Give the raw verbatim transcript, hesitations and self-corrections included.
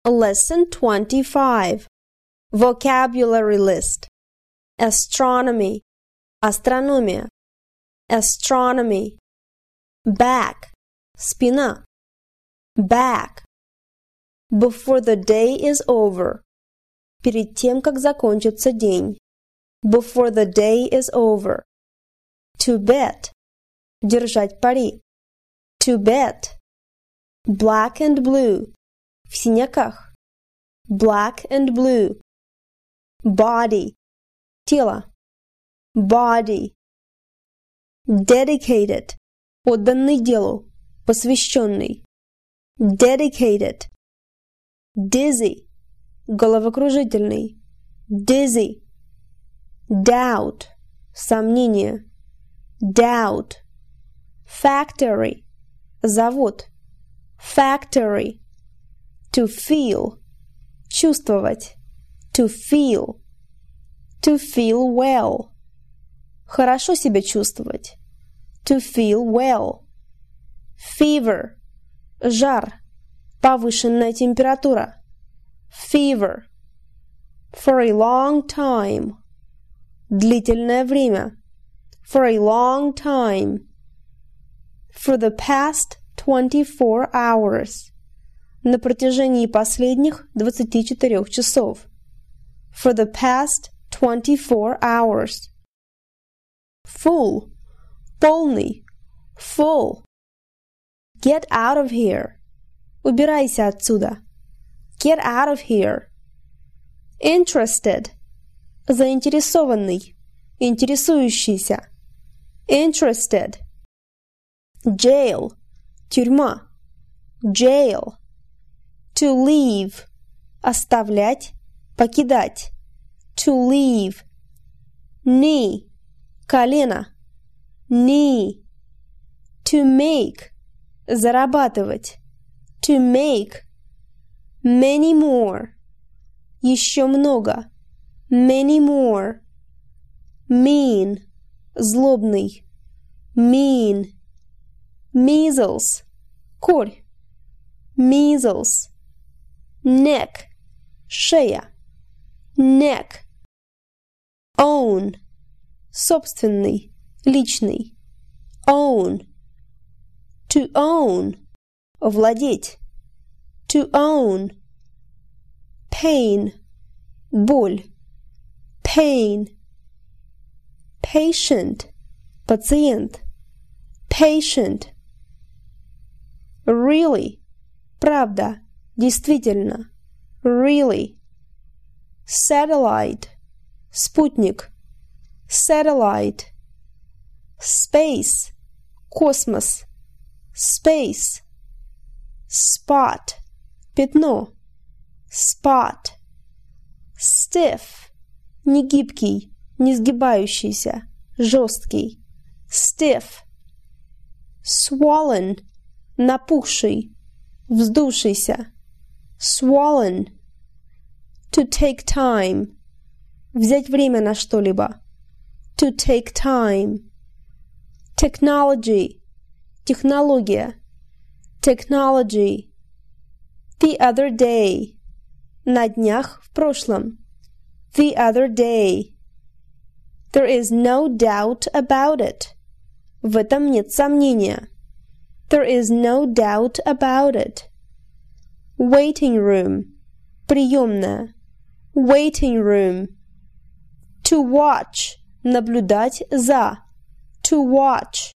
Lesson twenty-five. Vocabulary list. Astronomy. Астрономия. Astronomy. Back. Спина. Back. Before the day is over. Перед тем, как закончится день. Before the day is over. To bet. Держать пари. To bet. Black and blue. В синяках. Black and blue. Body. Тело. Body. Dedicated. Отданный делу. Посвященный. Dedicated. Dizzy. Головокружительный. Dizzy. Doubt. Сомнение. Doubt. Factory. Завод. Factory. To feel. Чувствовать. To feel. To feel well. Хорошо себя чувствовать. To feel well. Fever. Жар. Повышенная температура. Fever. For a long time. Длительное время. For a long time. For the past twenty-four hours. На протяжении последних двадцати четырёх часов. For the past twenty-four hours. Full. Полный. Full. Get out of here. Убирайся отсюда. Get out of here. Interested. Заинтересованный. Интересующийся. Interested. Jail. Тюрьма. Jail. To leave. Оставлять. Покидать. To leave. Knee. Колено. Knee. To make. Зарабатывать. To make. Many more. Еще много. Many more. Mean. Злобный. Mean. Measles. Корь. Measles. Neck. Шея. Neck. Own. Собственный. Личный. Own. To own. Владеть. To own. Pain. Боль. Pain. Patient. Пациент. Patient. Really. Правда. Действительно. Really. Satellite. Спутник. Satellite. Space. Космос. Space. Spot. Пятно. Spot. Stiff. Негибкий, не сгибающийся, жесткий. Stiff. Swollen. Напухший, вздувшийся. Swollen. To take time. Взять время на что-либо. To take time. Technology. Технология. Technology. The other day. На днях, в прошлом. The other day. There is no doubt about it. В этом нет сомнения. There is no doubt about it. Waiting room. Приемная. Waiting room. To watch. Наблюдать за. To watch.